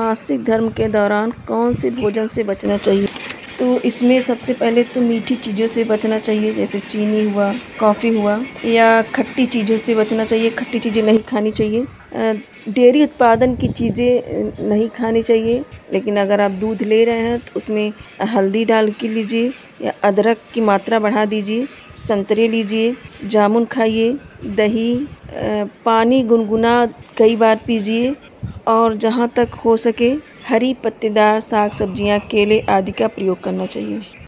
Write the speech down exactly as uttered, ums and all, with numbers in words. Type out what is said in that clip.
मासिक धर्म के दौरान कौन से भोजन से बचना चाहिए? तो इसमें सबसे पहले तो मीठी चीज़ों से बचना चाहिए, जैसे चीनी हुआ, कॉफ़ी हुआ, या खट्टी चीज़ों से बचना चाहिए, खट्टी चीज़ें नहीं खानी चाहिए। अ, डेयरी उत्पादन की चीज़ें नहीं खानी चाहिए, लेकिन अगर आप दूध ले रहे हैं तो उसमें हल्दी डाल के लीजिए या अदरक की मात्रा बढ़ा दीजिए। संतरे लीजिए, जामुन खाइए, दही, अ, पानी गुनगुना कई बार पीजिए और जहाँ तक हो सके हरी पत्तेदार साग सब्जियाँ, केले आदि का प्रयोग करना चाहिए।